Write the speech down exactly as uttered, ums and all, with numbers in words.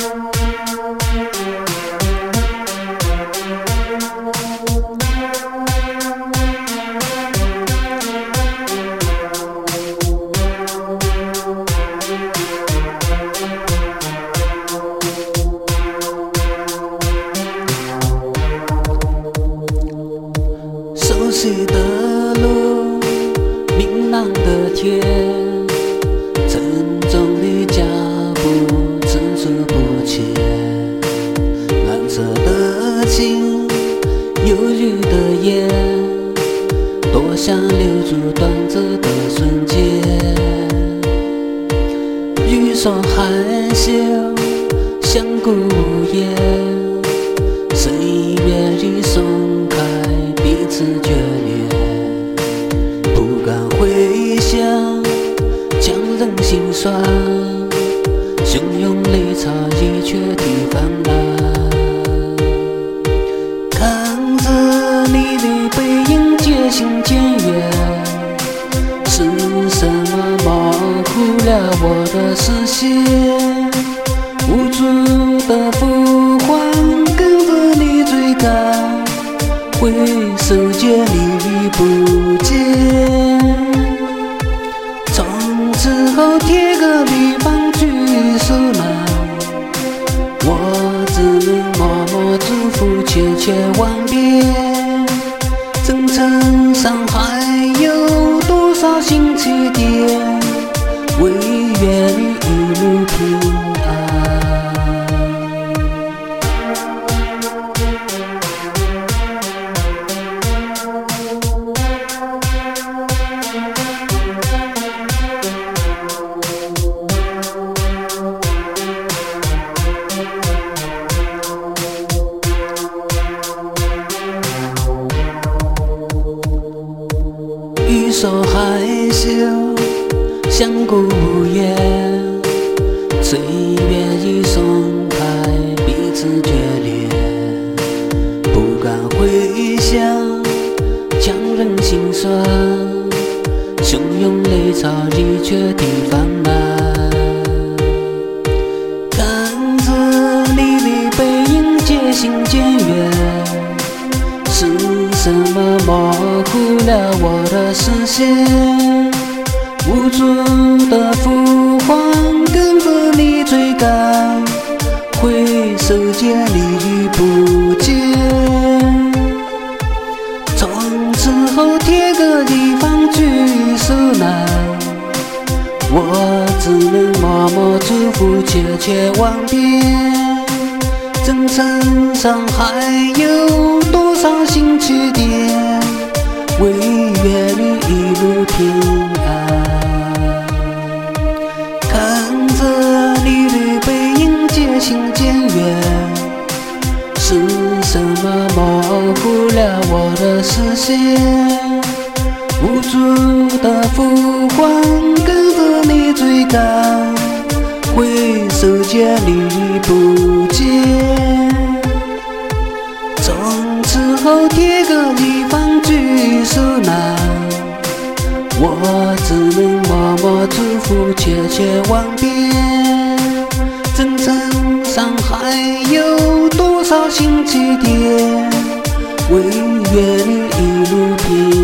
熟悉的路，明朗的天，沉重的脚步层出不穷。蓝色的情，忧郁的眼，多想留住短暂的瞬间。雨说含羞，相顾无言，岁月里松开彼此眷恋，不敢回想，强忍心酸，汹涌泪潮已却替泛滥。看着你的背影渐行渐远，是什么模糊了我的视线？无助的呼唤跟着你追赶，回首间你已不见。从此后天各地方聚首难，我只能默默祝福，切切望遍。征程上还有多少新起点，唯愿你一路平安。雨说害羞，相顾无言，岁月已松开彼此眷恋，不敢回想，强忍心酸，汹涌泪潮里却替泛滥。看着你的背影渐行渐远，是什么模糊了我的视线？无助的呼唤跟着你追赶，回首间你已不见。从此后天各地方聚首难，我只能默默祝福，切切望遍。征程上还有多少新起点，唯愿你一路平安。看着你的背影渐行渐远，是什么模糊了我的视线？无助的呼唤跟着你追赶，回首间你已不见。从此后天各地方聚首难，我只能默默祝福，切切望遍。征程上还有多少新起点，唯愿你一路平安。